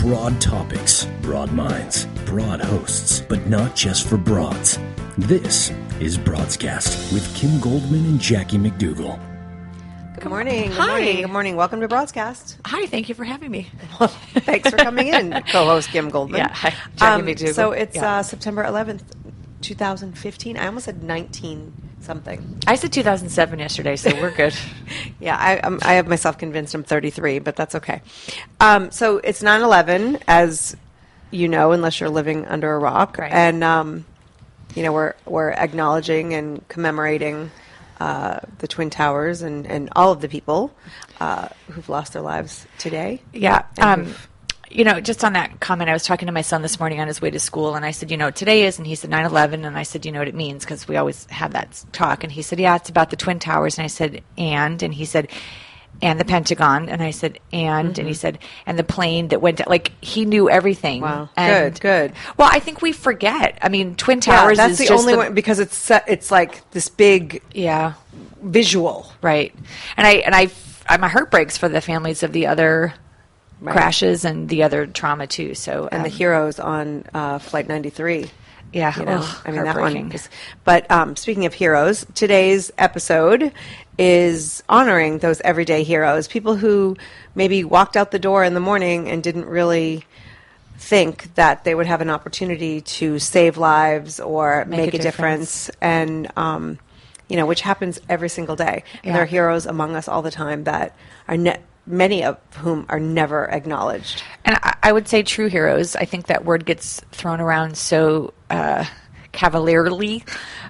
Broad topics, broad minds, broad hosts, but not just for broads. This is Broadscast with Kim Goldman and Jackie McDougall. Good morning. Good Hi. morning. Good morning. Welcome to Broadscast. Hi, thank you for having me. Well, thanks for coming in, co-host Kim Goldman. Yeah, hi, Jackie McDougall. So it's Yeah. September 11th, 2015. I almost said 19-something. I said 2007 yesterday, so we're good. Yeah, I have myself convinced I'm 33, but that's okay. So it's 9/11, as you know, unless you're living under a rock. Right. And, we're acknowledging and commemorating the Twin Towers and all of the people who've lost their lives today. Yeah. And Just on that comment, I was talking to my son this morning on his way to school, and I said, today is, and he said 9/11, and I said, you know what it means, because we always have that talk, and he said, yeah, it's about the Twin Towers, and I said, and he said, and the Pentagon, and I said, and he said, and the plane that went down, like, he knew everything. Wow. And, Good. Well, I think we forget. I mean, Twin Towers that's is the just only one, because it's like this big Yeah. visual. Right. And my heart breaks for the families of the other crashes and the other trauma too. So And the heroes on Flight 93. yeah, That one is. But speaking of heroes, today's episode is honoring those everyday heroes, people who maybe walked out the door in the morning and didn't really think that they would have an opportunity to save lives or make a difference. And, which happens every single day. And Yeah. there are heroes among us all the time that are many of whom are never acknowledged. And I would say true heroes. I think that word gets thrown around so cavalierly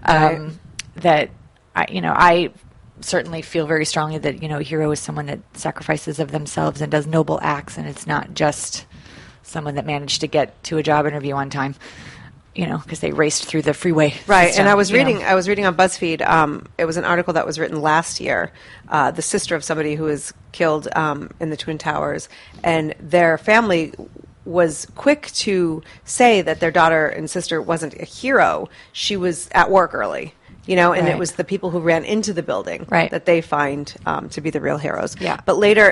that I certainly feel very strongly that a hero is someone that sacrifices of themselves and does noble acts, and it's not just someone that managed to get to a job interview on time. Because they raced through the freeway. Right, system, and I was reading on BuzzFeed. It was an article that was written last year. The sister of somebody who was killed in the Twin Towers, and their family was quick to say that their daughter and sister wasn't a hero. She was at work early, and Right. it was the people who ran into the building Right. that they find to be the real heroes. Yeah. But later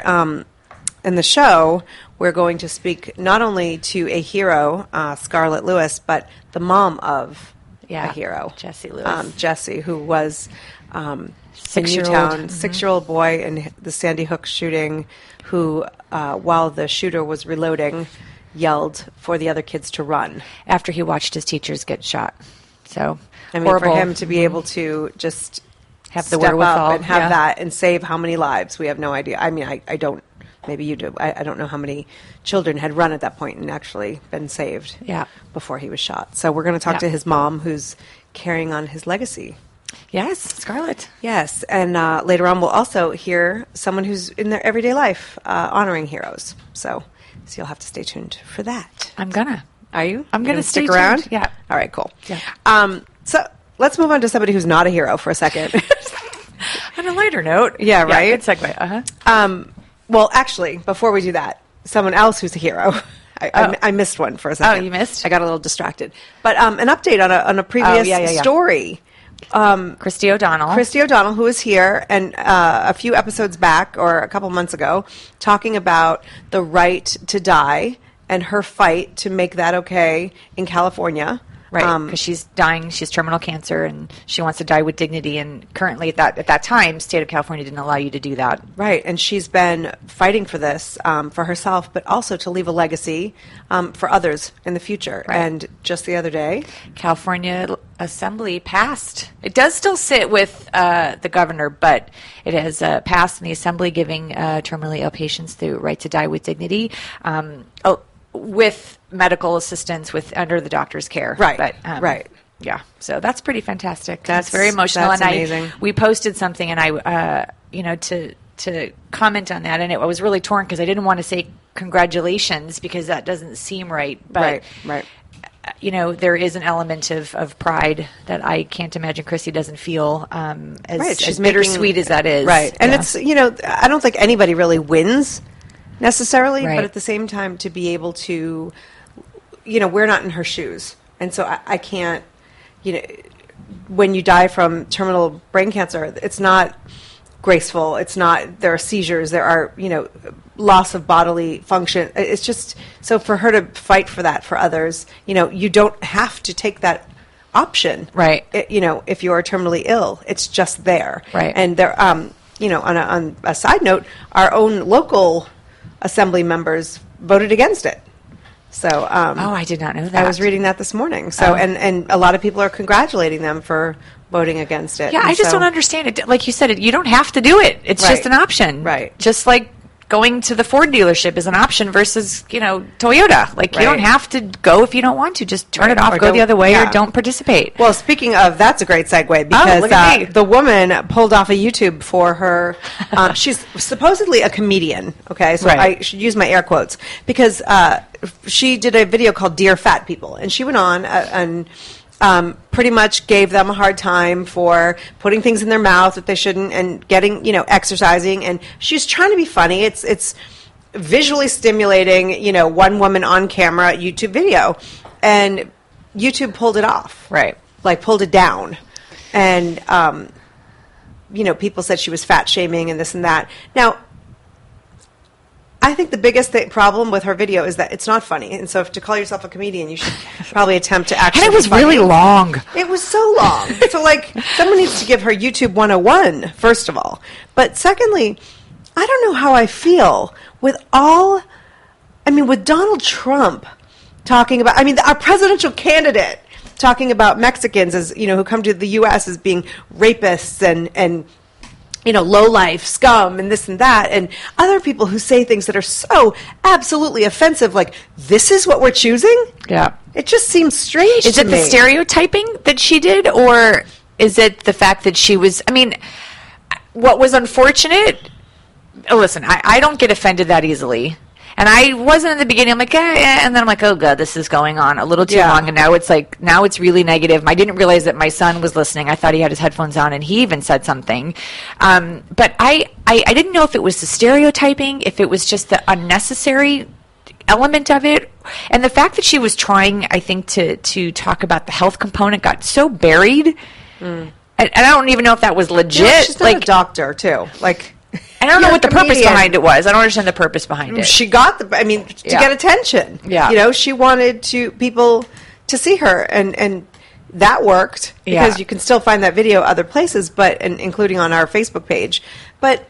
in the show, we're going to speak not only to a hero, Scarlett Lewis, but the mom of a hero, Jesse Lewis. Jesse, who was in 6-year-old. Newtown, 6-year-old boy in the Sandy Hook shooting, who, while the shooter was reloading, yelled for the other kids to run. After he watched his teachers get shot. So For him to be able to just Have the step wherewithal, up and have yeah. that and save how many lives, we have no idea. I don't. Maybe you do. I don't know how many children had run at that point and actually been saved before he was shot. So we're going to talk to his mom, who's carrying on his legacy. Yes, Scarlett. Yes, and later on we'll also hear someone who's in their everyday life honoring heroes. So you'll have to stay tuned for that. I'm gonna. Are you? I'm You're gonna stick stay around. tuned. Yeah. All right. Cool. Yeah. So let's move on to somebody who's not a hero for a second. On a lighter note. Yeah, right? Good segue. Uh-huh. Well, actually, before we do that, someone else who's a hero. I missed one for a second. Oh, you missed? I got a little distracted. But an update on a previous story. Christy O'Donnell. Christy O'Donnell, who was here and a few episodes back, or a couple months ago, talking about the right to die and her fight to make that okay in California. Right, because she's dying. She has terminal cancer, and she wants to die with dignity. And currently, at that time, state of California didn't allow you to do that. Right, and she's been fighting for this for herself, but also to leave a legacy for others in the future. Right. And just the other day, California Assembly passed. It does still sit with the governor, but it has passed in the Assembly, giving terminally ill patients the right to die with dignity. With medical assistance, under the doctor's care. Right, But, right. Yeah, so that's pretty fantastic. That's very emotional. that's and amazing. we posted something, and I, to comment on that, and I was really torn because I didn't want to say congratulations because that doesn't seem right. But right. There is an element of pride that I can't imagine Chrissy doesn't feel as bittersweet as that is. Right. And Yeah. it's, I don't think anybody really wins necessarily, Right. but at the same time, to be able to, we're not in her shoes. And so I can't, when you die from terminal brain cancer, it's not graceful. It's not, there are seizures, there are, loss of bodily function. It's just, so for her to fight for that for others, you don't have to take that option. Right. If you are terminally ill, it's just there. Right. And there, on a side note, our own local assembly members voted against it. So, I did not know that. I was reading that this morning. So, and a lot of people are congratulating them for voting against it. Yeah, I just don't understand it. Like you said, you don't have to do it. It's just an option. Right. Just like going to the Ford dealership is an option versus, Toyota. Like, you don't have to go if you don't want to. Just turn it off, go the other way, or don't participate. Well, speaking of, that's a great segue, because the woman pulled off a YouTube for her. She's supposedly a comedian, okay? So I should use my air quotes, because she did a video called Dear Fat People, and she went on and pretty much gave them a hard time for putting things in their mouth that they shouldn't, and getting, exercising. And she's trying to be funny. It's visually stimulating, one woman on camera YouTube video. And YouTube pulled it off. Right. Like, pulled it down. And, people said she was fat shaming and this and that. Now, I think the biggest problem with her video is that it's not funny. And so, to call yourself a comedian, you should probably attempt to actually. And it was really long. It was so long. So, someone needs to give her YouTube 101, first of all. But secondly, I don't know how I feel with Donald Trump talking about, our presidential candidate talking about Mexicans as, who come to the U.S. as being rapists and low-life scum and this and that, and other people who say things that are so absolutely offensive, like, this is what we're choosing? Yeah. It just seems strange to me. Is it the stereotyping that she did, or is it the fact that she was, what was unfortunate, listen, I don't get offended that easily. And I wasn't in the beginning. I'm like, and then I'm like, oh god, this is going on a little too long. And now it's really negative. I didn't realize that my son was listening. I thought he had his headphones on, and he even said something. But I didn't know if it was the stereotyping, if it was just the unnecessary element of it, and the fact that she was trying, I think, to talk about the health component got so buried. And I don't even know if that was legit. She's not a doctor too. I don't know what the purpose behind it was. I don't understand the purpose behind it. She got to get attention. Yeah. She wanted people to see her, and that worked, because you can still find that video other places, and including on our Facebook page. But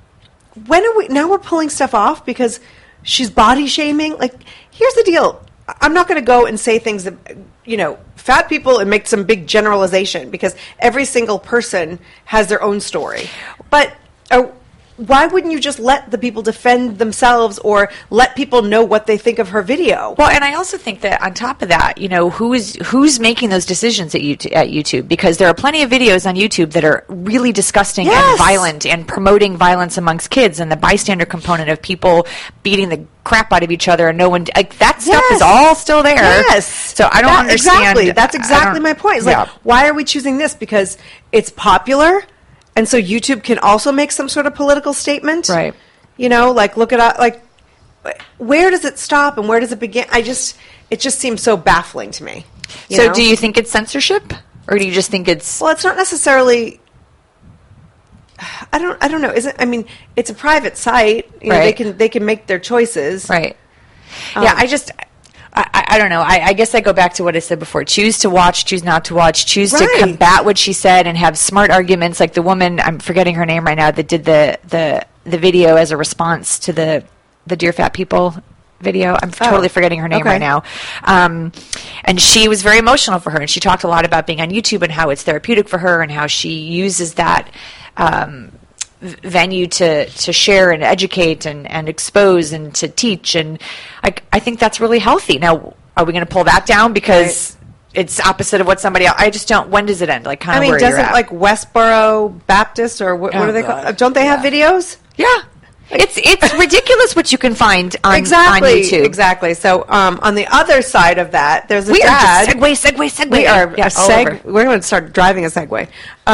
now we're pulling stuff off because she's body shaming? Here's the deal. I'm not going to go and say things that, fat people, and make some big generalization, because every single person has their own story. But why wouldn't you just let the people defend themselves, or let people know what they think of her video? Well, and I also think that on top of that, who's making those decisions at YouTube? Because there are plenty of videos on YouTube that are really disgusting and violent, and promoting violence amongst kids, and the bystander component of people beating the crap out of each other, and no one, that stuff is all still there. Yes. So I don't understand. Exactly. That's exactly my point. It's why are we choosing this? Because it's popular? And so YouTube can also make some sort of political statement, right? Look at where does it stop and where does it begin? It just seems so baffling to me. So, do you think it's censorship, or do you just think it's? Well, it's not necessarily. I don't know. Is it? It's a private site. Right. They can make their choices. Right. Yeah. I don't know. I guess I go back to what I said before. Choose to watch, choose not to watch, choose to combat what she said and have smart arguments, like the woman, I'm forgetting her name right now, that did the video as a response to the Dear Fat People video. I'm totally forgetting her name right now. And she was very emotional for her, and she talked a lot about being on YouTube and how it's therapeutic for her, and how she uses that venue to share and educate and expose and to teach, and I think that's really healthy. Now, are we going to pull that down because it's opposite of what somebody else? I just don't. When does it end? Where doesn't you're at? Westboro Baptist, or what are they called? Don't they have videos? Yeah. It's ridiculous what you can find on YouTube. Exactly. So on the other side of that, there's a dad. Segue. We are we're going to start driving a Segway.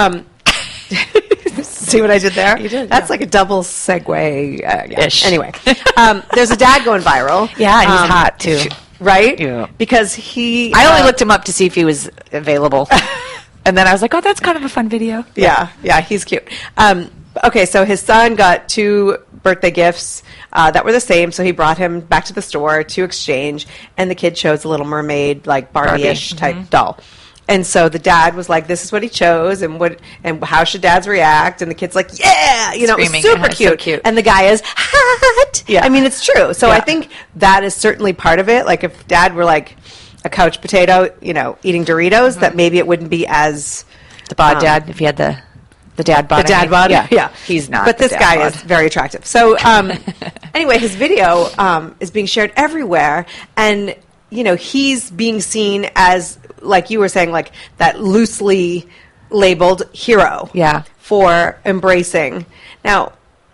See what I did there? You did. That's like a double segue. Ish. Anyway, there's a dad going viral. Yeah, and he's hot too. Right? Yeah. Because he... I only looked him up to see if he was available. And then I was like, oh, that's kind of a fun video. Yeah, he's cute. Okay, so his son got 2 birthday gifts that were the same, so he brought him back to the store to exchange, and the kid chose a Little Mermaid, like Barbie-ish type doll. And so the dad was like, "This is what he chose, and how should dads react?" And the kid's like, "Yeah, you know, it was super cute. So cute." And the guy is hot. Yeah, I mean, it's true. So I think that is certainly part of it. Like if dad were like a couch potato, you know, eating Doritos, that maybe it wouldn't be as the bod dad if he had the dad bod. The dad bod, yeah. He's not. But this guy is very attractive. So anyway, his video is being shared everywhere, and you know, he's being seen as, like you were saying, like that loosely labeled hero. Yeah. For embracing. Now,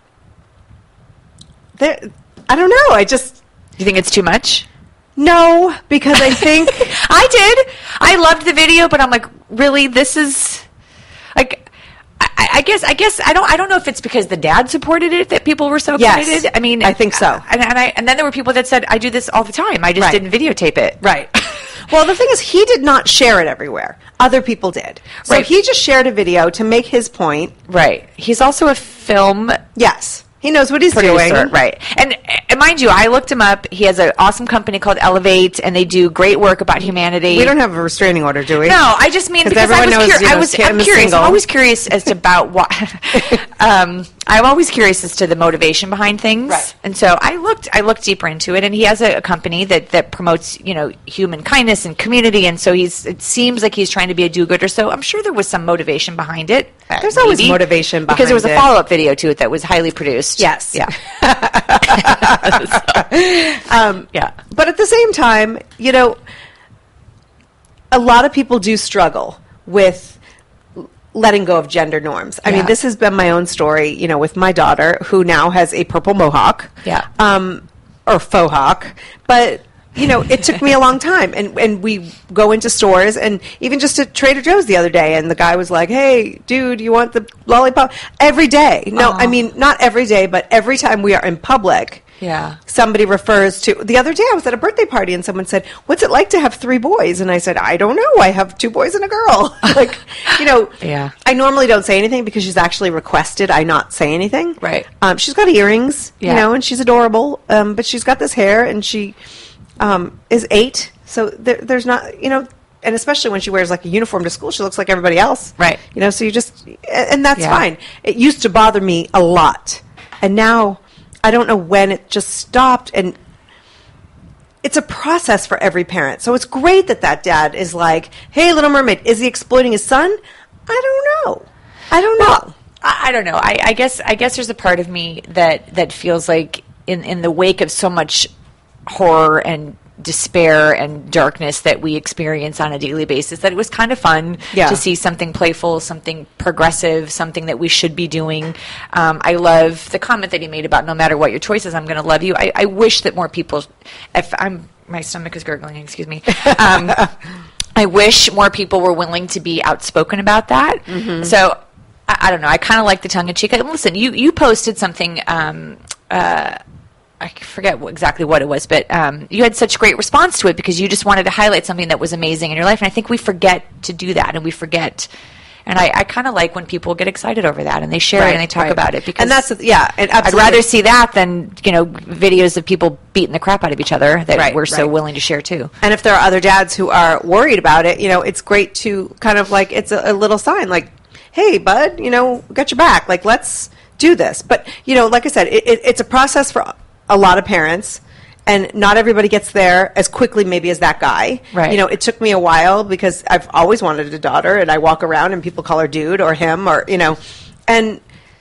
I don't know. You think it's too much? No, because I think I did. I loved the video, but I'm like, really? This is like. I guess I don't know if it's because the dad supported it that people were so excited. I mean, I think so. And then there were people that said, "I do this all the time. I just didn't videotape it." Right. Well, the thing is, he did not share it everywhere. Other people did. So he just shared a video to make his point. Right. He's also a film. Yes. He knows what he's doing. Right. And mind you, I looked him up. He has an awesome company called Elevate, and they do great work about humanity. We don't have a restraining order, do we? No, I just mean because I'm curious. I'm always curious as to about what. I'm always curious as to the motivation behind things. Right. And so I looked deeper into it, and he has a company that promotes, you know, human kindness and community, and so it seems like he's trying to be a do-gooder. So I'm sure there was some motivation behind it. There's always motivation behind it. Because there was a follow-up video to it that was highly produced. Yes. Yeah. Yeah. But at the same time, you know, a lot of people do struggle with letting go of gender norms. I mean, this has been my own story, you know, with my daughter, who now has a purple mohawk. Yeah. Or faux hawk. But, you know, it took me a long time. And we go into stores, and even just at Trader Joe's the other day, and the guy was like, "Hey, dude, you want the lollipop?" Every day. No, I mean, not every day, but every time we are in public. Yeah. Somebody refers to... The other day I was at a birthday party and someone said, "What's it like to have 3 boys?" And I said, "I don't know. I have 2 boys and a girl." Like, you know, I normally don't say anything because she's actually requested I not say anything. Right. She's got earrings, you know, and she's adorable. But she's got this hair, and she is 8. So there's not, you know... And especially when she wears like a uniform to school, she looks like everybody else. Right. You know, so you just... And that's fine. It used to bother me a lot. And now... I don't know when it just stopped, and it's a process for every parent. So it's great that dad is like, "Hey, Little Mermaid," is he exploiting his son? I don't know. I don't know. I guess there's a part of me that feels like in the wake of so much horror and despair and darkness that we experience on a daily basis, that it was kind of fun to see something playful, something progressive, something that we should be doing. I love the comment that he made about no matter what your choice is, I'm going to love you. I wish that more people, my stomach is gurgling, excuse me. I wish more people were willing to be outspoken about that. Mm-hmm. So I don't know. I kind of like the tongue-in-cheek. Listen, you posted something, I forget exactly what it was, but you had such great response to it because you just wanted to highlight something that was amazing in your life. And I think we forget to do that, and we forget. And I kind of like when people get excited over that and they share it and they talk about it. Because and that's, and I'd rather see that than, you know, videos of people beating the crap out of each other that we're so willing to share too. And if there are other dads who are worried about it, you know, it's great to kind of like, it's a little sign like, "Hey, bud, you know, got your back. Like, let's do this." But, you know, like I said, it's a process for a lot of parents, and not everybody gets there as quickly maybe as that guy. Right. You know, it took me a while because I've always wanted a daughter, and I walk around and people call her dude or him or, you know, and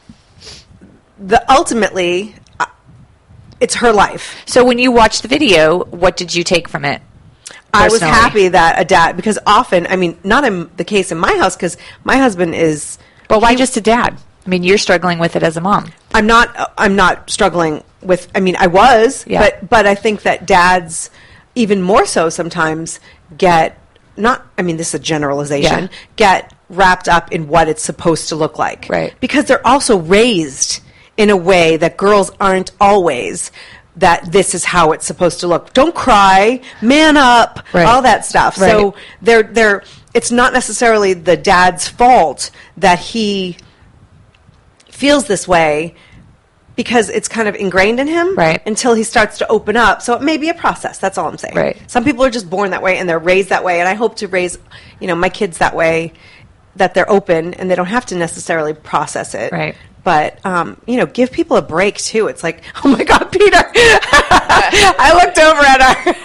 ultimately it's her life. So when you watched the video, what did you take from it? I was happy that a dad, because often, I mean, not in the case in my house, because my husband is... Well, why just a dad? I mean, you're struggling with it as a mom. I'm not struggling with, I mean, I was, but I think that dads, even more so sometimes, get, not, I mean, this is a generalization, get wrapped up in what it's supposed to look like. Right. Because they're also raised in a way that girls aren't always, that this is how it's supposed to look. Don't cry, man up, all that stuff. Right. So it's not necessarily the dad's fault that he feels this way because it's kind of ingrained in him Right. until he starts to open up. So it may be a process. That's all I'm saying. Right. Some people are just born that way and they're raised that way. And I hope to raise, my kids that way, that they're open and they don't have to necessarily process it. Right. But, give people a break, too. It's like, oh, my God, Peter. I looked over at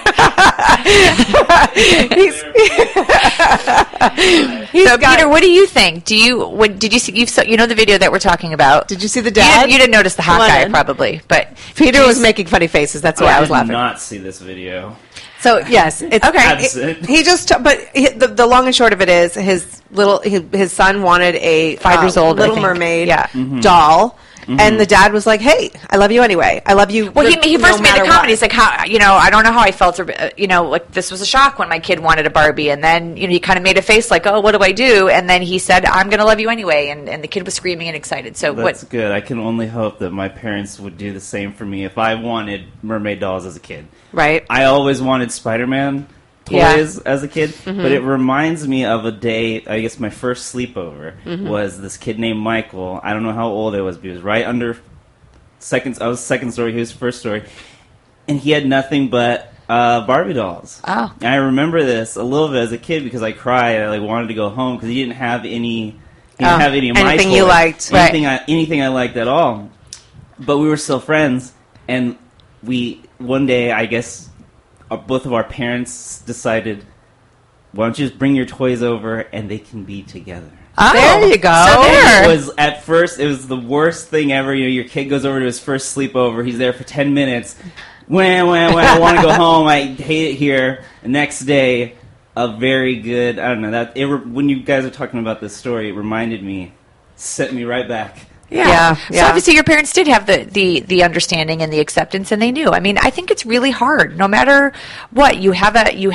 So, Peter, what do you think? Did you see, you know the video that we're talking about? Did you see the dad? You didn't notice the hot guy, probably. But Peter was making funny faces. That's why I was laughing. I did not see this video. So yes, it's okay. He just, the long and short of it is his son wanted a 5 years old Little Mermaid Mm-hmm. doll, and the dad was like, "Hey, I love you anyway. I love you." Well, he first made the comment. What. He's like, "How I don't know how I felt. Like this was a shock when my kid wanted a Barbie." And then he kind of made a face like, "Oh, what do I do?" And then he said, "I'm going to love you anyway." And the kid was screaming and excited. So that's good. I can only hope that my parents would do the same for me if I wanted mermaid dolls as a kid. Right. I always wanted Spider-Man toys as a kid, but it reminds me of a day, I guess my first sleepover was this kid named Michael. I don't know how old I was, but he was right under I was second story, he was first story, and he had nothing but Barbie dolls. Oh. And I remember this a little bit as a kid because I cried. I wanted to go home because he didn't have any. He didn't have any of my anything toys. You liked, anything I liked at all. But we were still friends, and one day, I guess, both of our parents decided, why don't you just bring your toys over and they can be together. Oh, there you go. So there. It was, at first, it was the worst thing ever. Your kid goes over to his first sleepover. He's there for 10 minutes. Wah, wah, wah, I want to go home. I hate it here. The next day, a very good, I don't know, when you guys are talking about this story, it reminded me, set me right back. Yeah. So obviously your parents did have the understanding and the acceptance, and they knew. I mean, I think it's really hard. No matter what, you have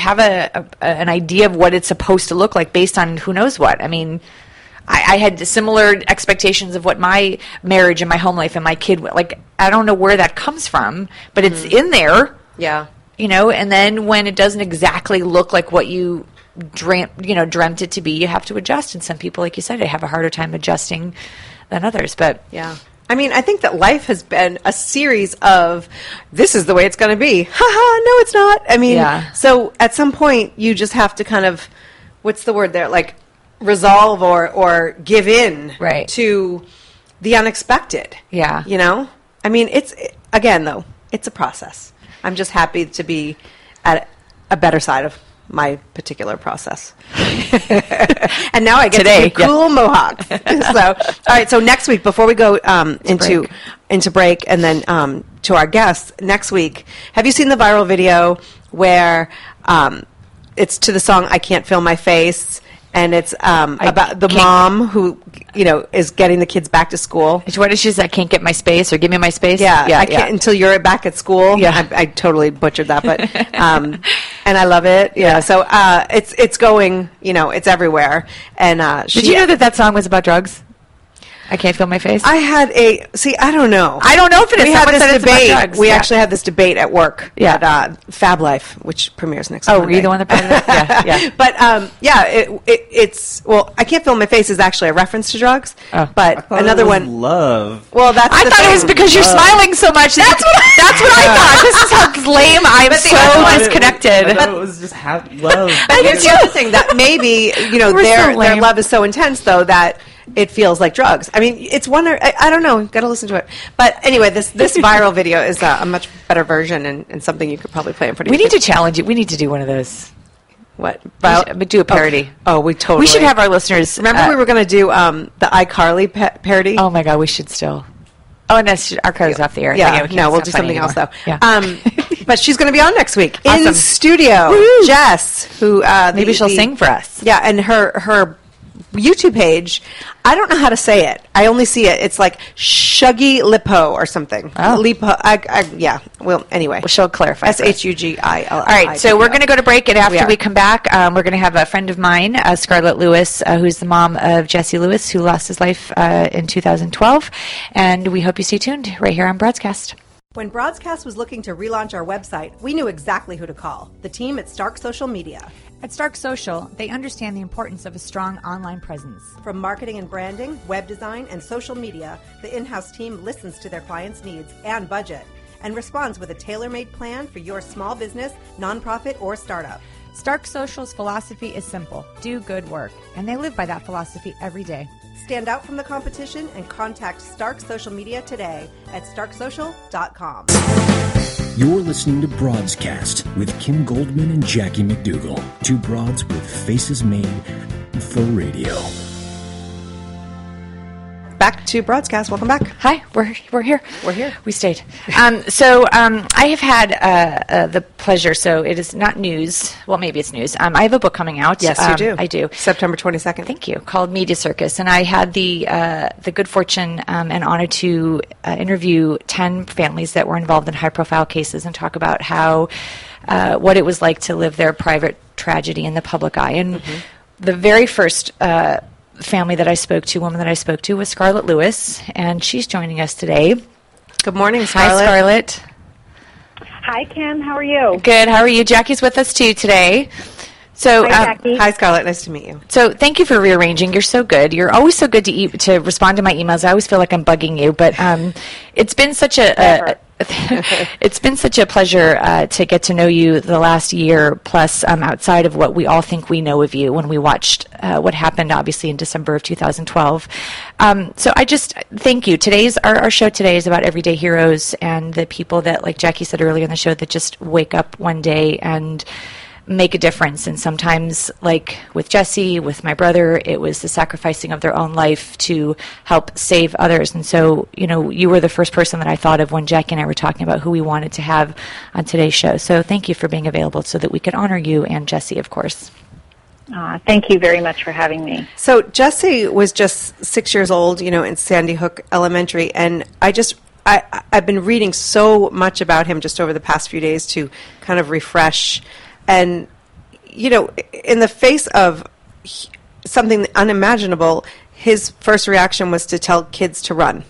an idea of what it's supposed to look like based on who knows what. I mean, I had similar expectations of what my marriage and my home life and my kid, like, I don't know where that comes from, but it's in there. Yeah. And then when it doesn't exactly look like what you dreamt it to be, you have to adjust. And some people, like you said, they have a harder time adjusting than others. But yeah, I mean, I think that life has been a series of, this is the way it's going to be. No, it's not. I mean, so at some point you just have to kind of, what's the word there? Like resolve or give in to the unexpected. Yeah. I mean, again, though, it's a process. I'm just happy to be at a better side of my particular process. And now I get to do cool mohawks. All right, so next week, before we go into break and then to our guests, next week, have you seen the viral video where it's to the song I Can't Feel My Face? And it's about the mom who, is getting the kids back to school. What is she say? I can't get my space, or give me my space? Yeah, I can't until you're back at school. Yeah. I totally butchered that, but and I love it. Yeah, so it's going, it's everywhere. And did you know that song was about drugs? I can't feel my face. I had I don't know. I don't know if it is. We had this debate. Drugs. We actually had this debate at work. Yeah. At Fab Life, which premieres next Monday. Monday. Were you the one that brought it up? Yeah. But it's I Can't Feel My Face is actually a reference to drugs. Oh. But another one, love. Well, I thought it was because you're smiling so much. That's what I thought. This is how lame. I'm so disconnected. I thought it was just love. But here's the other thing, that maybe their love is so intense though that it feels like drugs. I mean, it's one. I don't know. Got to listen to it. But anyway, this viral video is a much better version and something you could probably play in front of. We need to challenge it. We need to do one of those. What? We do a parody. Oh, we totally. We should have our listeners. Remember, we were going to do the iCarly parody. Oh my God, we should still. Oh, and our cody's off the air. Yeah, we'll do something else though. Yeah. But she's going to be on next week awesome. in studio. Woo-hoo. Jess, who maybe she'll sing for us. Yeah, and her YouTube page, I don't know how to say it. I only see it. It's like Shuggy Lipo or something. Oh. Lipo. Yeah. Well, anyway. Well, she'll clarify. SHUGIL. All right. So we're going to go to break, and after we come back, we're going to have a friend of mine, Scarlett Lewis, who's the mom of Jesse Lewis, who lost his life in 2012. And we hope you stay tuned right here on Broadcast. When Broadcast was looking to relaunch our website, we knew exactly who to call, the team at Stark Social Media. At Stark Social, they understand the importance of a strong online presence. From marketing and branding, web design, and social media, the in-house team listens to their clients' needs and budget and responds with a tailor-made plan for your small business, nonprofit, or startup. Stark Social's philosophy is simple: do good work, and they live by that philosophy every day. Stand out from the competition and contact Stark Social Media today at starksocial.com. You're listening to Broadscast with Kim Goldman and Jackie McDougall. Two broads with faces made for radio. Back to Broadcast. Welcome back. Hi, we're here. We're here. We stayed. I have had the pleasure. So it is not news. Well, maybe it's news. I have a book coming out. Yes, you do. I do. September 22nd. Thank you. Called Media Circus, and I had the good fortune and honor to interview 10 families that were involved in high-profile cases and talk about how what it was like to live their private tragedy in the public eye. And the very first woman that I spoke to was Scarlett Lewis, and she's joining us today. Good morning, Scarlett. Hi, Scarlett. Hi, Kim. How are you? Good. How are you? Jackie's with us too today. So, Hi, Jackie. Hi, Scarlett. Nice to meet you. So, thank you for rearranging. You're so good. You're always so good to respond to my emails. I always feel like I'm bugging you, but it's been such it's been such a pleasure to get to know you the last year plus, outside of what we all think we know of you when we watched what happened, obviously, in December of 2012. So I just thank you. Our show today is about everyday heroes and the people that, like Jackie said earlier in the show, that just wake up one day and make a difference. And sometimes, like with Jesse, with my brother, it was the sacrificing of their own life to help save others. And so, you were the first person that I thought of when Jackie and I were talking about who we wanted to have on today's show. So thank you for being available so that we could honor you and Jesse, of course. Thank you very much for having me. So Jesse was just 6 years old, in Sandy Hook Elementary, and I've been reading so much about him just over the past few days to kind of refresh. And, in the face of something unimaginable, his first reaction was to tell kids to run.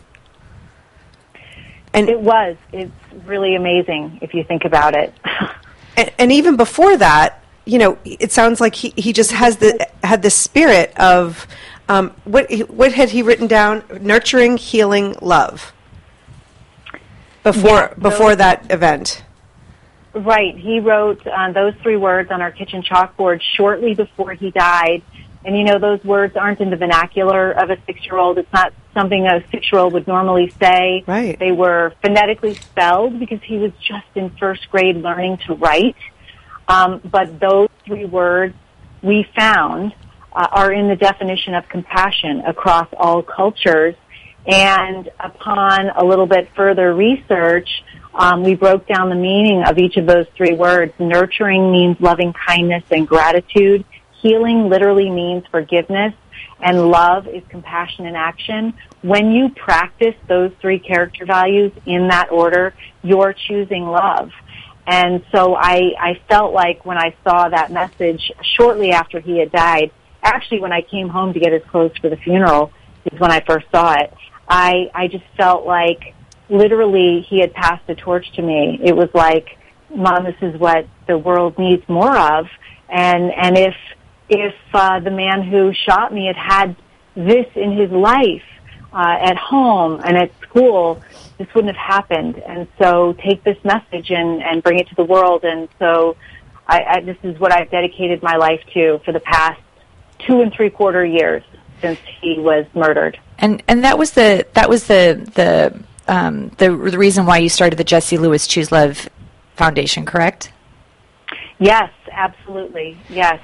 And It's really amazing if you think about it. and even before that, it sounds like he just had the spirit of, what had he written down? Nurturing, healing, love. Before that event. Right. He wrote those 3 words on our kitchen chalkboard shortly before he died. And, those words aren't in the vernacular of a 6-year-old. It's not something a 6-year-old would normally say. Right. They were phonetically spelled because he was just in first grade learning to write. But those 3 words we found are in the definition of compassion across all cultures. And upon a little bit further research, we broke down the meaning of each of those 3 words. Nurturing means loving kindness and gratitude. Healing literally means forgiveness. And love is compassion in action. When you practice those 3 character values in that order, you're choosing love. And so I felt like when I saw that message shortly after he had died, actually when I came home to get his clothes for the funeral is when I first saw it, I just felt like literally he had passed a torch to me. It was like, Mom, this is what the world needs more of. And if the man who shot me had this in his life, at home and at school, this wouldn't have happened. And so take this message and bring it to the world. And so this is what I've dedicated my life to for the past 2 3/4 years since he was murdered. And that was the reason why you started the Jesse Lewis Choose Love Foundation, correct? Yes, absolutely. Yes.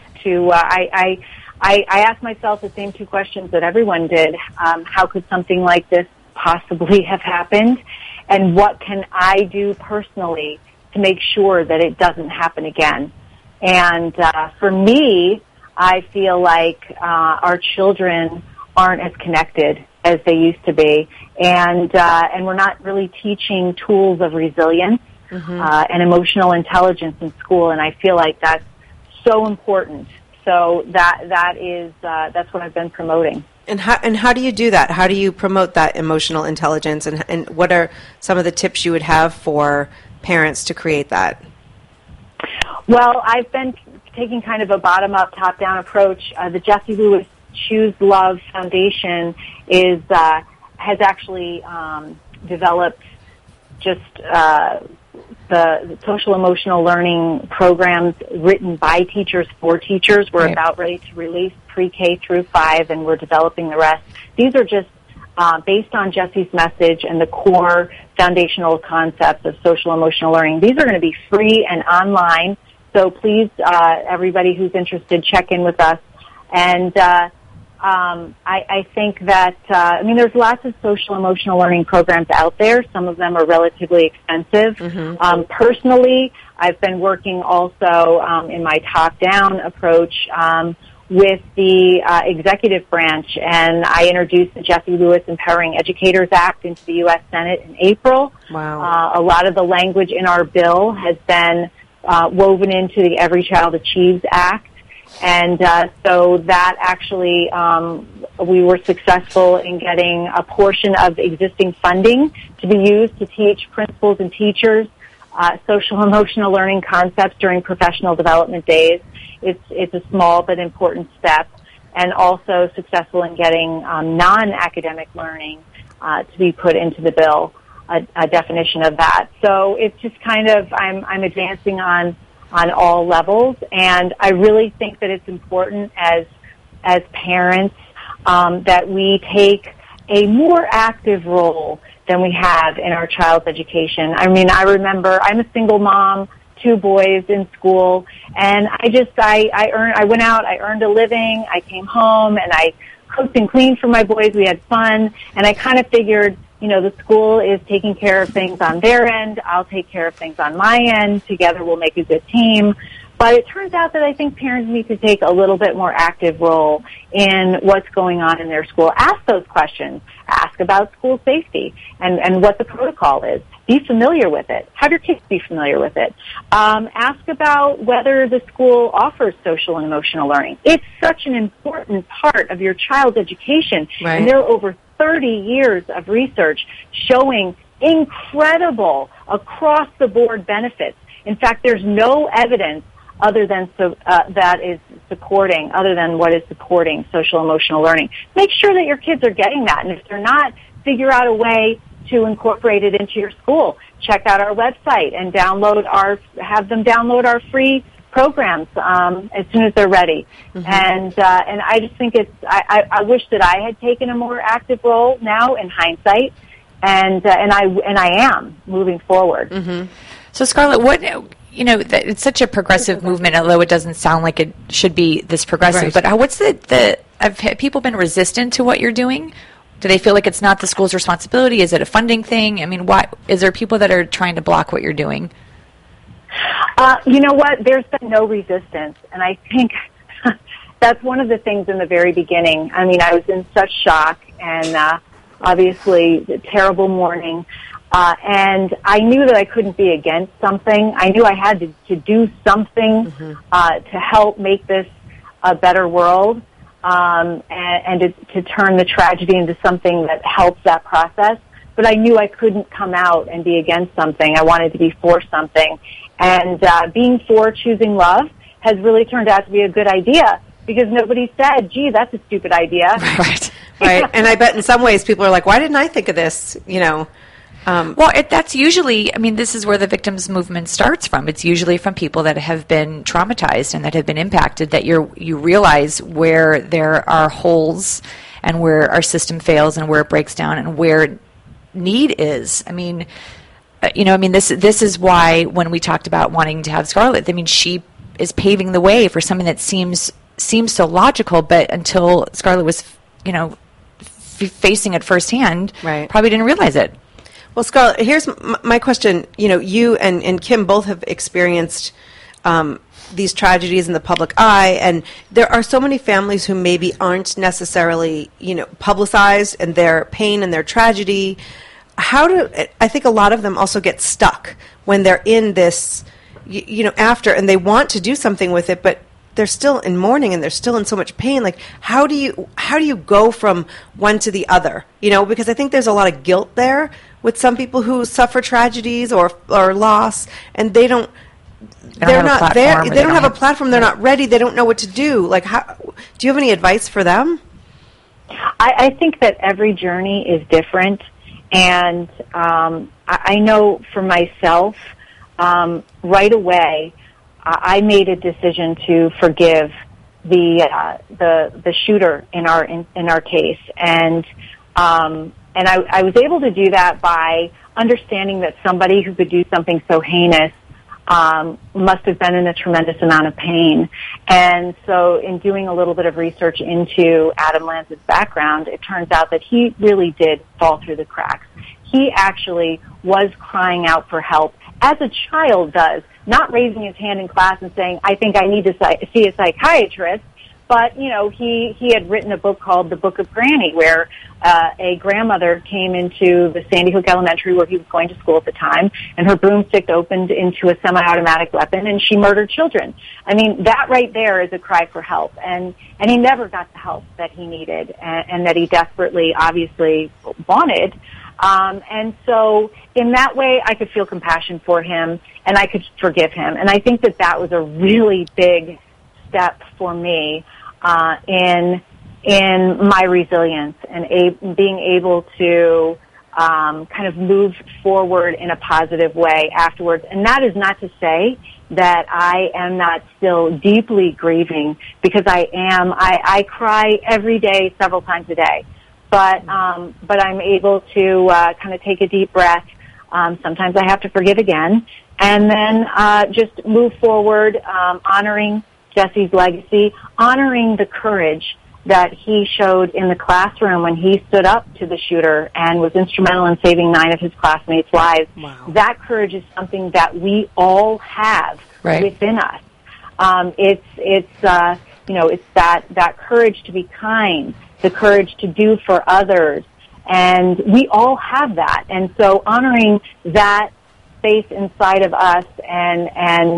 I asked myself the same 2 questions that everyone did. How could something like this possibly have happened? And what can I do personally to make sure that it doesn't happen again? And for me, I feel like our children aren't as connected as they used to be, and we're not really teaching tools of resilience and emotional intelligence in school. And I feel like that's so important. So that's what I've been promoting. And how do you do that? How do you promote that emotional intelligence? And what are some of the tips you would have for parents to create that? Well, I've been taking kind of a bottom-up, top-down approach. The Jessie Lewis Choose Love Foundation has actually developed just the social emotional learning programs written by teachers for teachers. We're about ready to release pre-K through 5, and we're developing the rest. These are just based on Jessie's message and the core foundational concepts of social emotional learning. These are going to be free and online, so please, everybody who's interested, check in with us. And I think that, there's lots of social emotional learning programs out there. Some of them are relatively expensive. Mm-hmm. Personally, I've been working also in my top-down approach with the executive branch, and I introduced the Jessie Lewis Empowering Educators Act into the U.S. Senate in April. Wow. A lot of the language in our bill has been woven into the Every Child Achieves Act. And so that actually, we were successful in getting a portion of existing funding to be used to teach principals and teachers social emotional learning concepts during professional development days. It's a small but important step, and also successful in getting non-academic learning to be put into the bill, a definition of that. So it's just kind of, I'm advancing on all levels, and I really think that it's important as parents that we take a more active role than we have in our child's education. I mean, I remember I'm a single mom, 2 boys in school, and I went out, I earned a living, I came home, and I cooked and cleaned for my boys. We had fun, and I kind of figured, the school is taking care of things on their end. I'll take care of things on my end. Together we'll make a good team. But it turns out that I think parents need to take a little bit more active role in what's going on in their school. Ask those questions. Ask about school safety and what the protocol is. Be familiar with it. Have your kids be familiar with it. Ask about whether the school offers social and emotional learning. It's such an important part of your child's education. Right. And there are over 30 years of research showing incredible across-the-board benefits. In fact, there's no evidence other than what is supporting social emotional learning. Make sure that your kids are getting that, and if they're not, figure out a way to incorporate it into your school. Check out our website and have them download our free programs as soon as they're ready. Mm-hmm. And I just think I wish that I had taken a more active role now in hindsight, and I am moving forward. Mm-hmm. So Scarlett, it's such a progressive movement, although it doesn't sound like it should be this progressive. Right. But what's have people been resistant to what you're doing? Do they feel like it's not the school's responsibility? Is it a funding thing? I mean, why is there people that are trying to block what you're doing? You know what? There's been no resistance, and I think that's one of the things in the very beginning. I mean, I was in such shock, and obviously a terrible morning, and I knew that I couldn't be against something. I knew I had to do something to help make this a better world, and to turn the tragedy into something that helps that process. But I knew I couldn't come out and be against something. I wanted to be for something. And being for choosing love has really turned out to be a good idea, because nobody said, gee, that's a stupid idea. Right. Right. And I bet in some ways people are like, why didn't I think of this? That's usually, this is where the victims movement starts from. It's usually from people that have been traumatized and that have been impacted, that you realize where there are holes and where our system fails and where it breaks down and where need is. This is why when we talked about wanting to have Scarlett, she is paving the way for something that seems so logical, but until Scarlett was, facing it firsthand, right, probably didn't realize it. Well, Scarlett, here's my question. You and Kim both have experienced these tragedies in the public eye, and there are so many families who maybe aren't necessarily, publicized and their pain and their tragedy. I think a lot of them also get stuck when they're in this, after, and they want to do something with it, but they're still in mourning and they're still in so much pain. Like, how do you go from one to the other? You know, because I think there's a lot of guilt there with some people who suffer tragedies or loss, and they're not there. They don't have a platform. They're not ready. They don't know what to do. Like, do you have any advice for them? I think that every journey is different, and I know for myself, right away, I made a decision to forgive the shooter in our case, and I was able to do that by understanding that somebody who could do something so heinous must have been in a tremendous amount of pain. And so in doing a little bit of research into Adam Lanza's background, it turns out that he really did fall through the cracks. He actually was crying out for help, as a child does, not raising his hand in class and saying, I think I need to see a psychiatrist. But, you know, he had written a book called The Book of Granny, where a grandmother came into the Sandy Hook Elementary where he was going to school at the time, and her broomstick opened into a semi-automatic weapon, and she murdered children. I mean, that right there is a cry for help. And he never got the help that he needed and that he desperately, obviously, wanted. And so in that way, I could feel compassion for him, and I could forgive him. And I think that was a really big step for me in my resilience and being able to kind of move forward in a positive way afterwards. And that is not to say that I am not still deeply grieving, because I am. I cry every day, several times a day. But I'm able to kind of take a deep breath. Sometimes I have to forgive again, and then just move forward, honoring Jesse's legacy, honoring the courage that he showed in the classroom when he stood up to the shooter and was instrumental in saving 9 of his classmates' lives. Wow. That courage is something that we all have within us. It's that courage to be kind, the courage to do for others, and we all have that. And so honoring that space inside of us, and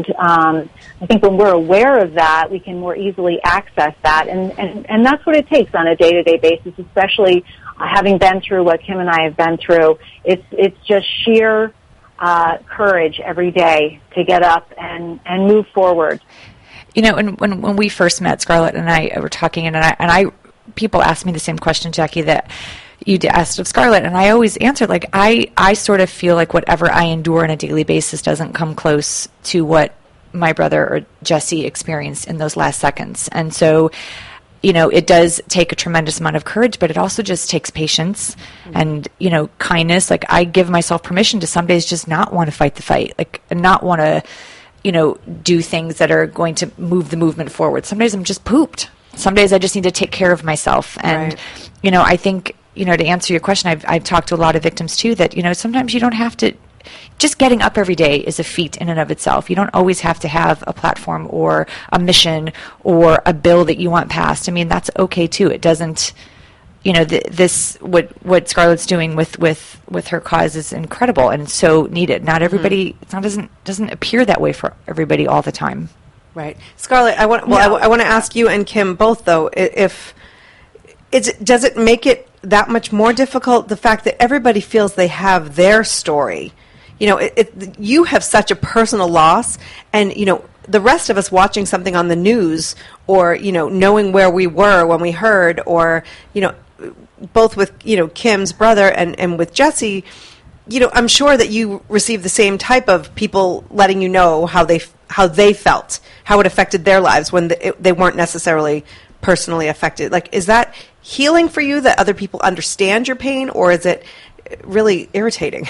I think when we're aware of that, we can more easily access that, and that's what it takes on a day-to-day basis, especially having been through what Kim and I have been through. It's just sheer courage every day to get up and move forward. You know, when we first met, Scarlett and I were talking, and I people ask me the same question, Jackie, that you asked of Scarlett, and I always answered, like, I sort of feel like whatever I endure on a daily basis doesn't come close to what my brother or Jesse experienced in those last seconds. And so, you know, it does take a tremendous amount of courage, but it also just takes patience and, you know, kindness. Like, I give myself permission to some days just not want to fight the fight, like, not want to, you know, do things that are going to move the movement forward. Some days I'm just pooped. Some days I just need to take care of myself. And, you know, I think, you know, to answer your question, I've talked to a lot of victims too that, you know, sometimes you don't have to, just getting up every day is a feat in and of itself. You don't always have to have a platform or a mission or a bill that you want passed. I mean, that's okay too. It doesn't, you know, what Scarlett's doing with her cause is incredible and so needed. Not everybody, it doesn't appear that way for everybody all the time. Right. Scarlett, I want to ask you and Kim both, though, does it make it that much more difficult, the fact that everybody feels they have their story? You know, you have such a personal loss, and, you know, the rest of us watching something on the news or, you know, knowing where we were when we heard, or, you know, both with, you know, Kim's brother and with Jesse, you know, I'm sure that you received the same type of people letting you know how they felt, how it affected their lives when they weren't necessarily personally affected. Like, is that healing for you that other people understand your pain, or is it really irritating?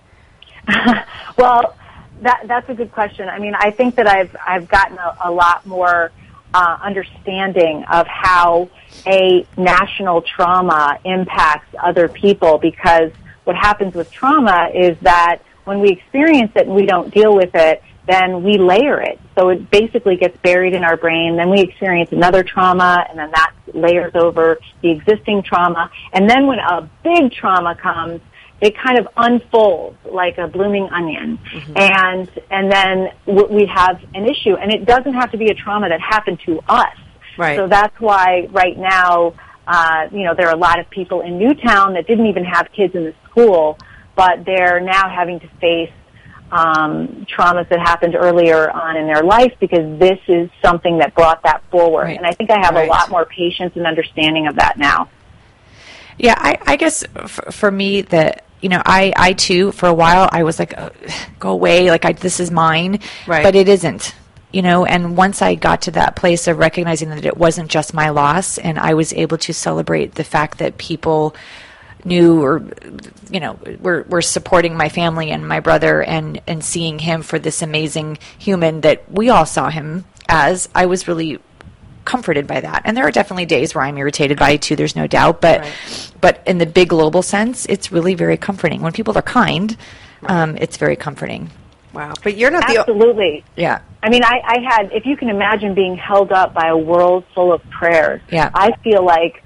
Well, that's a good question. I mean, I think that I've gotten a lot more understanding of how a national trauma impacts other people, because what happens with trauma is that when we experience it and we don't deal with it, then we layer it. So it basically gets buried in our brain. Then we experience another trauma, and then that layers over the existing trauma. And then when a big trauma comes, it kind of unfolds like a blooming onion. And then we have an issue. And it doesn't have to be a trauma that happened to us. Right. So that's why right now, there are a lot of people in Newtown that didn't even have kids in the school, but they're now having to face traumas that happened earlier on in their life because this is something that brought that forward. Right. And I think I have a lot more patience and understanding of that now. Yeah, I guess for me that, I too, for a while, I was like, go away, like this is mine, right. But it isn't, and once I got to that place of recognizing that it wasn't just my loss, and I was able to celebrate the fact that people knew or, were supporting my family and my brother and seeing him for this amazing human that we all saw him as, I was really comforted by that. And there are definitely days where I'm irritated by it too, there's no doubt, but in the big global sense, it's really very comforting. When people are kind, it's very comforting. Wow. But you're not Absolutely. Yeah. I mean, I had, if you can imagine being held up by a world full of prayers, yeah. I feel like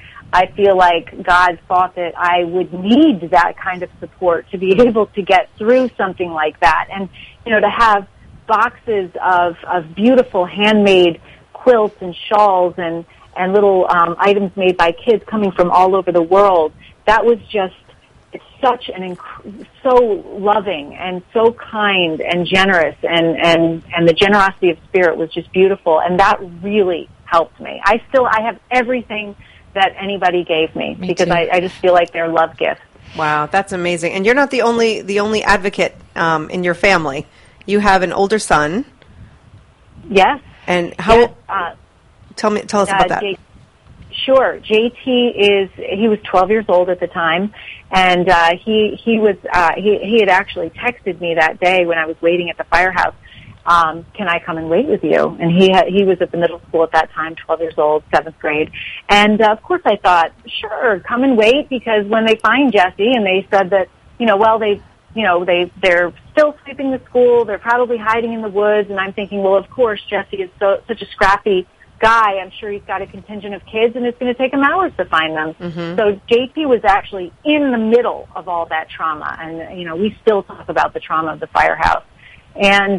God thought that I would need that kind of support to be able to get through something like that. And, to have boxes of beautiful handmade quilts and shawls and little items made by kids coming from all over the world, that was just, it's such so loving and so kind and generous, and the generosity of spirit was just beautiful, and that really helped me. I have everything that anybody gave me because I just feel like they're love gifts. Wow, that's amazing. And you're not the only advocate in your family. You have an older son. Yes. And how? Tell us about that. Sure. JT he was 12 years old at the time, and he had actually texted me that day when I was waiting at the firehouse. Can I come and wait with you? And he was at the middle school at that time, 12 years old, 7th grade. And of course I thought, sure, come and wait, because when they find Jesse and they said that, they're still sweeping the school, they're probably hiding in the woods, and I'm thinking, well, of course, Jesse is such a scrappy guy. I'm sure he's got a contingent of kids, and it's going to take him hours to find them. Mm-hmm. So JT was actually in the middle of all that trauma, and we still talk about the trauma of the firehouse. And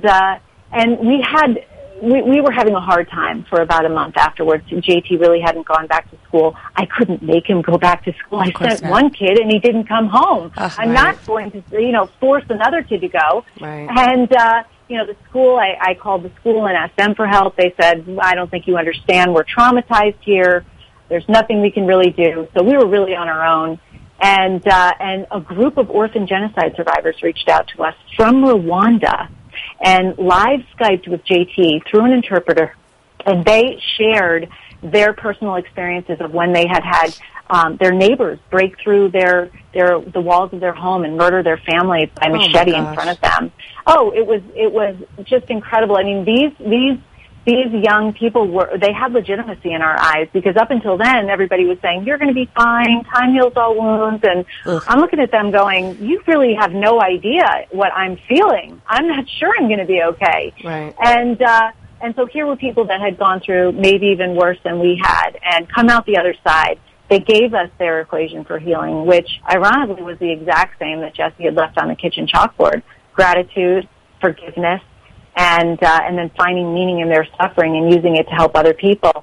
we were having a hard time for about a month afterwards. JT really hadn't gone back to school. I couldn't make him go back to school. I sent one kid and he didn't come home. I'm not going to, force another kid to go. Right. And, the school, I called the school and asked them for help. They said, I don't think you understand. We're traumatized here. There's nothing we can really do. So we were really on our own. And a group of orphan genocide survivors reached out to us from Rwanda and live Skyped with JT through an interpreter, and they shared their personal experiences of when they had their neighbors break through the walls of their home and murder their family by machete in front of them. Oh, it was just incredible. I mean, these young people they had legitimacy in our eyes, because up until then everybody was saying, you're going to be fine, time heals all wounds, and I'm looking at them going, you really have no idea what I'm feeling. I'm not sure I'm going to be okay. Right. And so here were people that had gone through maybe even worse than we had and come out the other side. They gave us their equation for healing, which ironically was the exact same that Jesse had left on the kitchen chalkboard: gratitude, forgiveness, and then finding meaning in their suffering and using it to help other people.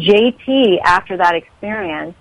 JT, after that experience,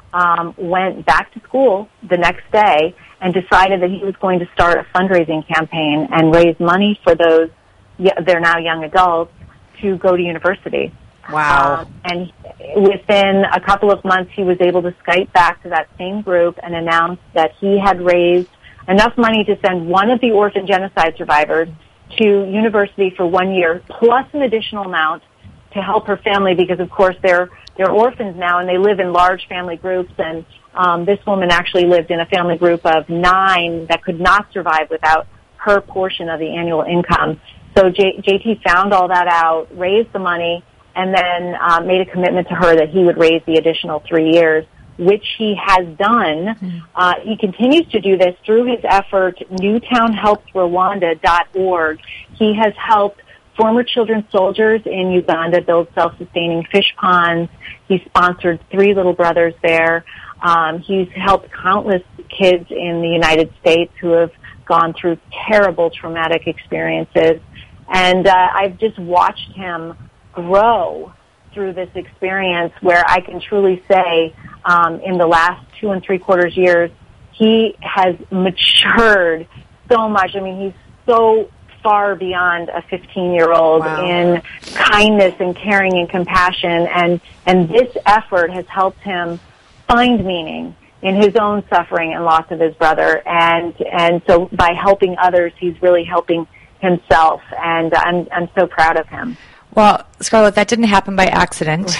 went back to school the next day and decided that he was going to start a fundraising campaign and raise money for those, they're now young adults, to go to university. Wow. And within a couple of months, he was able to Skype back to that same group and announce that he had raised enough money to send one of the orphan genocide survivors to university for 1 year, plus an additional amount to help her family, because of course they're orphans now and they live in large family groups, and this woman actually lived in a family group of 9 that could not survive without her portion of the annual income. So JT found all that out, raised the money, and then made a commitment to her that he would raise the additional 3 years, which he has done. He continues to do this through his effort, NewtownHelpsRwanda.org. He has helped former children soldiers in Uganda build self-sustaining fish ponds. He sponsored 3 little brothers there. He's helped countless kids in the United States who have gone through terrible traumatic experiences. And I've just watched him grow through this experience where I can truly say in the last 2 3/4 years, he has matured so much. I mean, he's so far beyond a 15-year-old in kindness and caring and compassion. And this effort has helped him find meaning in his own suffering and loss of his brother. And so by helping others, he's really helping himself. And I'm so proud of him. Well, Scarlett, that didn't happen by accident.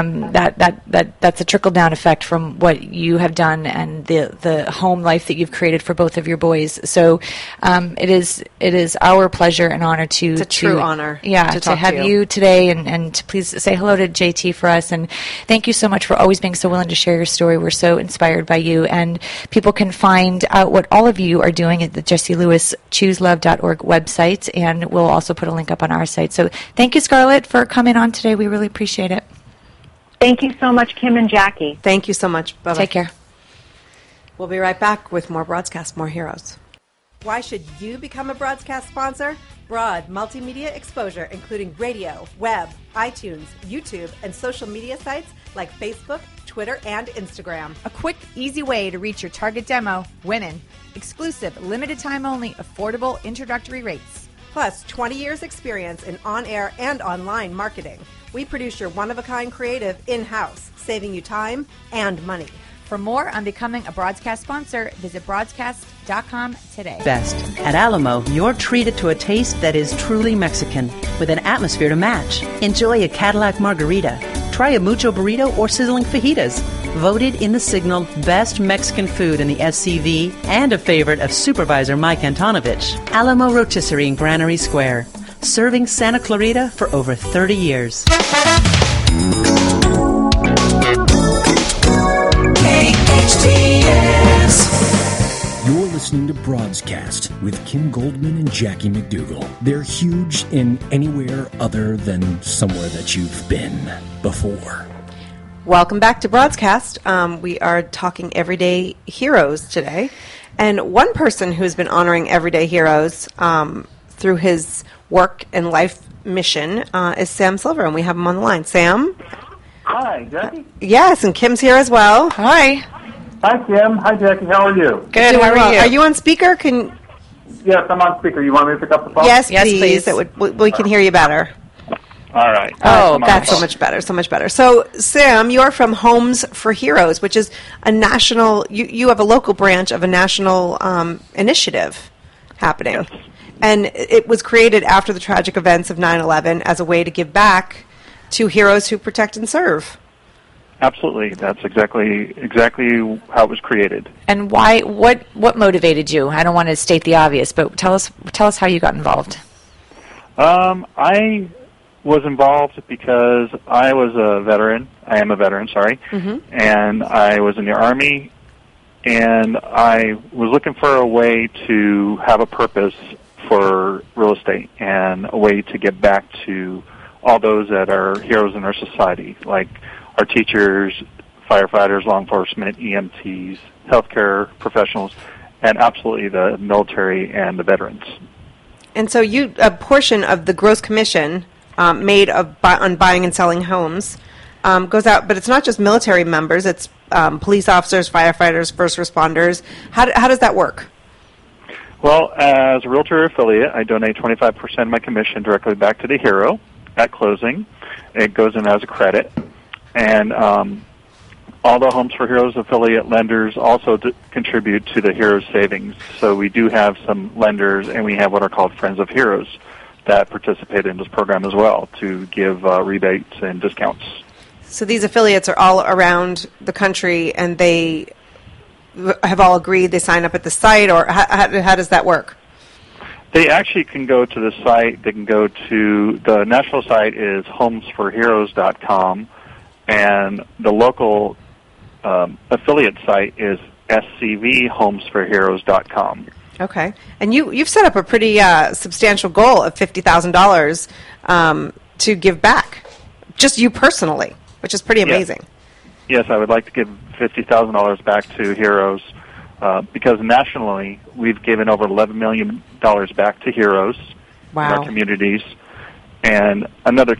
That's a trickle-down effect from what you have done and the home life that you've created for both of your boys. So it is our pleasure and honor to... It's a true honor to have you today, and to please say hello to JT for us. And thank you so much for always being so willing to share your story. We're so inspired by you. And people can find out what all of you are doing at the JessieLewisChooseLove.org website, and we'll also put a link up on our site. So thank you, Scarlett, for coming on today. We really appreciate it. Thank you so much, Kim and Jackie. Thank you so much. Bye-bye. Take care. We'll be right back with more Broadcast, more heroes. Why should you become a Broadcast sponsor? Broad multimedia exposure, including radio, web, iTunes, YouTube, and social media sites like Facebook, Twitter, and Instagram. A quick, easy way to reach your target demo, women. Exclusive, limited time only, affordable introductory rates. Plus 20 years experience in on-air and online marketing. We produce your one-of-a-kind creative in-house, saving you time and money. For more on becoming a Broadcast sponsor, visit broadcast.com today. Best. At Alamo, you're treated to a taste that is truly Mexican, with an atmosphere to match. Enjoy a Cadillac margarita. Try a mucho burrito or sizzling fajitas. Voted in the Signal Best Mexican Food in the SCV and a favorite of Supervisor Mike Antonovich. Alamo Rotisserie in Granary Square. Serving Santa Clarita for over 30 years. You're listening to Broadcast with Kim Goldman and Jackie McDougall. They're huge in anywhere other than somewhere that you've been before. Welcome back to Broadcast. We are talking everyday heroes today. And one person who's been honoring everyday heroes through his work and life mission is Sam Silver, and we have him on the line. Sam? Hi, Jackie? Yes, and Kim's here as well. Hi. Hi, Kim. Hi, Jackie. How are you? Good. How are you? Are you on speaker? Yes, I'm on speaker. You want me to pick up the phone? Yes, please. We can hear you better. All right. Oh, that's so much better, so much better. So, Sam, you're from Homes for Heroes, which is a national, you have a local branch of a national initiative happening. Yes. And it was created after the tragic events of 9/11 as a way to give back to heroes who protect and serve. Absolutely. That's exactly how it was created. And why? What motivated you? I don't want to state the obvious, but tell us how you got involved. I was involved because I was a veteran. I am a veteran, sorry. Mm-hmm. And I was in the Army, and I was looking for a way to have a purpose for real estate and a way to get back to all those that are heroes in our society, like our teachers, firefighters, law enforcement, EMTs, healthcare professionals, and absolutely the military and the veterans. And so a portion of the gross commission made on buying and selling homes goes out, but it's not just military members, it's police officers, firefighters, first responders. How does that work? Well, as a realtor affiliate, I donate 25% of my commission directly back to the hero at closing. It goes in as a credit. And all the Homes for Heroes affiliate lenders also contribute to the Heroes savings. So we do have some lenders, and we have what are called Friends of Heroes that participate in this program as well to give rebates and discounts. So these affiliates are all around the country, and they have all agreed, they sign up at the site, or how does that work? They actually can go to the site. They can go to the national site is homesforheroes.com, and the local affiliate site is scvhomesforheroes.com. Okay. And you've set up a pretty substantial goal of $50,000 to give back, just you personally, which is pretty amazing. Yes, I would like to give $50,000 back to heroes because nationally we've given over $11 million back to heroes in our communities, and another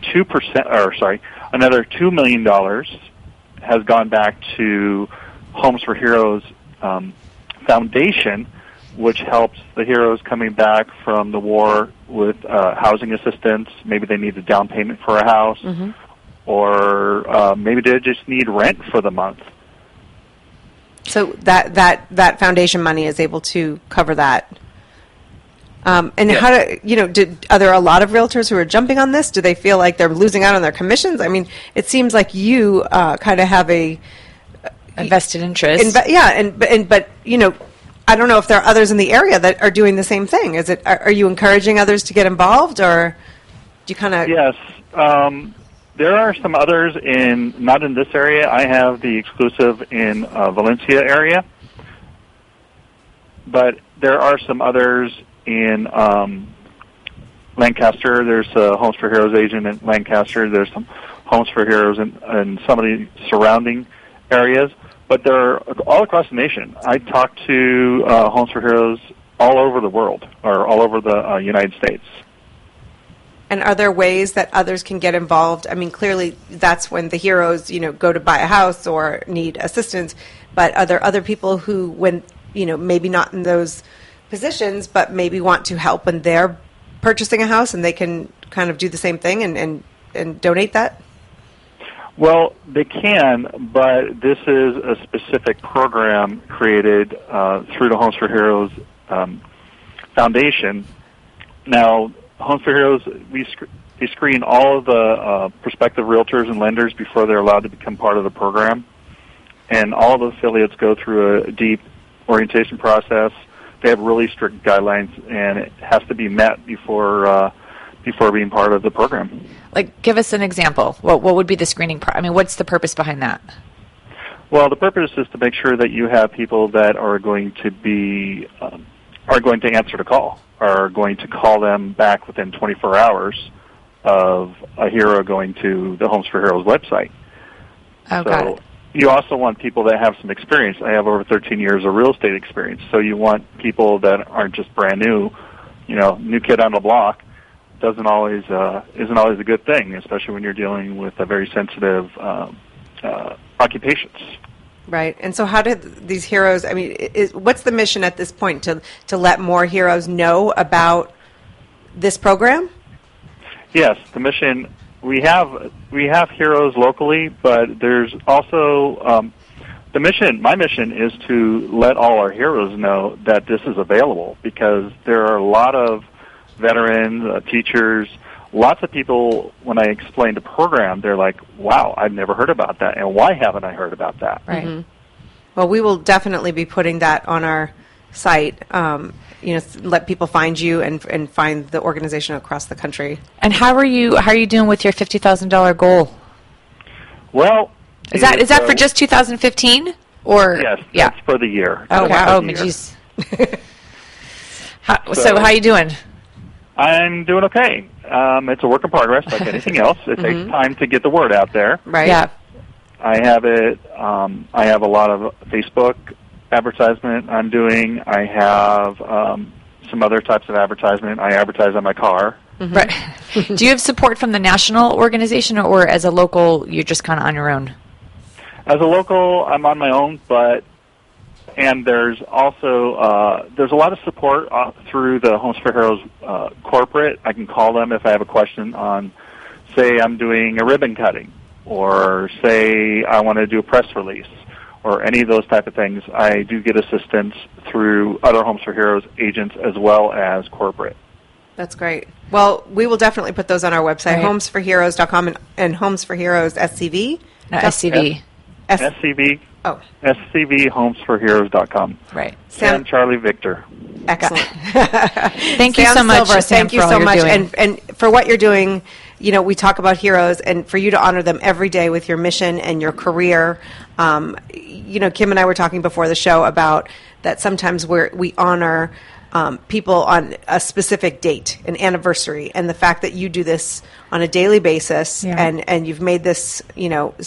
$2 million has gone back to Homes for Heroes Foundation, which helps the heroes coming back from the war with housing assistance. Maybe they need a down payment for a house, or maybe they just need rent for the month. So that foundation money is able to cover that. And how are there a lot of realtors who are jumping on this? Do they feel like they're losing out on their commissions? I mean, it seems like you kind of have a vested interest. But I don't know if there are others in the area that are doing the same thing. Are you encouraging others to get involved, or do you kind of? Yes, there are some others not in this area. I have the exclusive in Valencia area, but there are some others in Lancaster. There's a Homes for Heroes agent in Lancaster. There's some Homes for Heroes in some of the surrounding areas, but they're all across the nation. I talk to Homes for Heroes all over the world, or all over the United States. And are there ways that others can get involved? I mean, clearly that's when the heroes, go to buy a house or need assistance. But are there other people who, when, maybe not in those positions, but maybe want to help when they're purchasing a house, and they can kind of do the same thing and donate that? Well, they can, but this is a specific program created through the Homes for Heroes Foundation. Now, Homes for Heroes, they screen all of the prospective realtors and lenders before they're allowed to become part of the program. And all of the affiliates go through a deep orientation process. They have really strict guidelines, and it has to be met before being part of the program. Like, give us an example. What would be the screening? What's the purpose behind that? Well, the purpose is to make sure that you have people that are going to be going to answer the call, are going to call them back within 24 hours of a hero going to the Homes for Heroes website. Oh, got it. You also want people that have some experience. I have over 13 years of real estate experience, so you want people that aren't just brand new, new kid on the block. Isn't always a good thing, especially when you're dealing with a very sensitive occupations. Right. And so how did these heroes, what's the mission at this point, to let more heroes know about this program? Yes, the mission, we have heroes locally, but there's also my mission is to let all our heroes know that this is available, because there are a lot of veterans, teachers, lots of people, when I explain the program, they're like, wow, I've never heard about that, and why haven't I heard about that? Right. Mm-hmm. Well, we will definitely be putting that on our site, let people find you and find the organization across the country. And how are you doing with your $50,000 goal? Well, is that for just 2015? Or yes, that's for the year. Oh, wow. Oh, jeez. So how are you doing? I'm doing okay. It's a work in progress, like anything else. It takes time to get the word out there. Right. Yeah. I have it. I have a lot of Facebook advertisement I'm doing. I have some other types of advertisement. I advertise on my car. Mm-hmm. Right. Do you have support from the national organization, or as a local, you're just kind of on your own? As a local, I'm on my own, and there's also there's a lot of support through the Homes for Heroes corporate. I can call them if I have a question on, say, I'm doing a ribbon cutting, or say I want to do a press release, or any of those type of things. I do get assistance through other Homes for Heroes agents as well as corporate. That's great. Well, we will definitely put those on our website, right. homesforheroes.com and Homes for Heroes SCV. No, SCV. SCV. Oh. SCVHomesForHeroes.com. Right. Sam Charlie Victor. Excellent. Thank you so much, Silver, Sam, thank you so much. And for what you're doing, we talk about heroes, and for you to honor them every day with your mission and your career. Kim and I were talking before the show about that sometimes we honor people on a specific date, an anniversary, and the fact that you do this on a daily basis, and you've made this,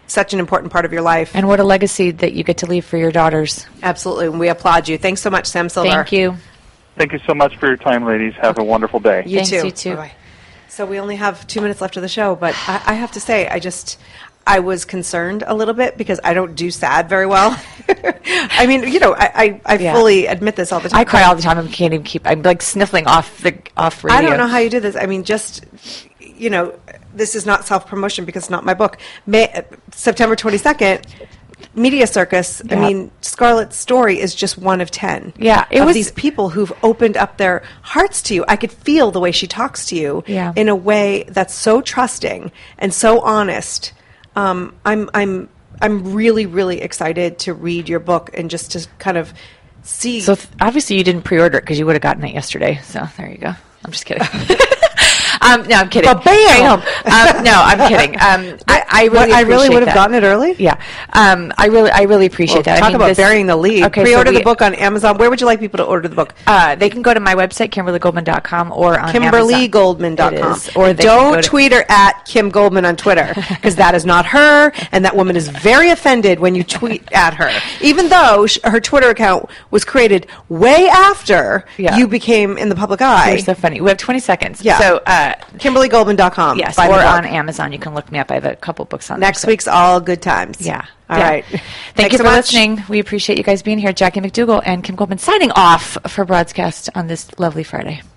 such an important part of your life. And what a legacy that you get to leave for your daughters. Absolutely. And we applaud you. Thanks so much, Sam Silver. Thank you. Thank you so much for your time, ladies. Have a wonderful day. Thanks, you too. Bye-bye. So we only have 2 minutes left of the show, but I have to say, I was concerned a little bit because I don't do sad very well. I mean, I fully admit this all the time. I cry all the time. I can't even keep. I'm like sniffling off radio. I don't know how you do this. I mean, this is not self-promotion because it's not my book. September 22nd, Media Circus. Yeah. I mean, Scarlett's story is just one of 10. Yeah, it was these people who've opened up their hearts to you. I could feel the way she talks to you in a way that's so trusting and so honest. I'm really, really excited to read your book and just to kind of see. So obviously you didn't pre-order it because you would have gotten it yesterday. So there you go. I'm just kidding. No, I'm kidding. Bam! No, I'm kidding. I really would have gotten it early. Yeah. I really appreciate that. Talk about burying the lead. Okay, pre-order the book on Amazon. Where would you like people to order the book? They can go to my website, KimberlyGoldman.com, or on KimberlyGoldman.com. Or don't tweet her at Kim Goldman on Twitter because that is not her, and that woman is very offended when you tweet at her, even though her Twitter account was created way after you became in the public eye. You're so funny. We have 20 seconds. Yeah. So KimberlyGoldman.com. Yes, or on Amazon. You can look me up. I have a couple books on next week's All Good Times. Yeah. All right. Thank you for listening. We appreciate you guys being here. Jackie McDougall and Kim Goldman signing off for Broadcast on this lovely Friday.